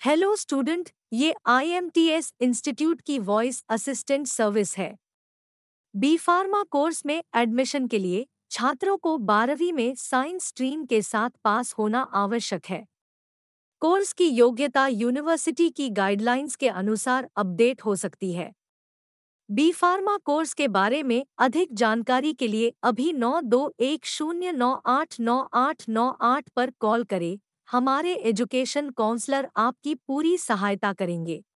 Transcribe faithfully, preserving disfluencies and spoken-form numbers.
Hello student, ये I M T S institute की voice assistant service है। B pharma course में admission के लिए छात्रों को बारहवीं में साइंस स्ट्रीम के साथ पास होना आवश्यक है। कोर्स की योग्यता यूनिवर्सिटी की गाइडलाइंस के अनुसार अपडेट हो सकती है। बी फार्मा कोर्स के बारे में अधिक जानकारी के लिए अभी नौ दो एक शून्य नौ आठ नौ आठ नौ आठ पर कॉल करें। हमारे एजुकेशन काउंसलर आपकी पूरी सहायता करेंगे।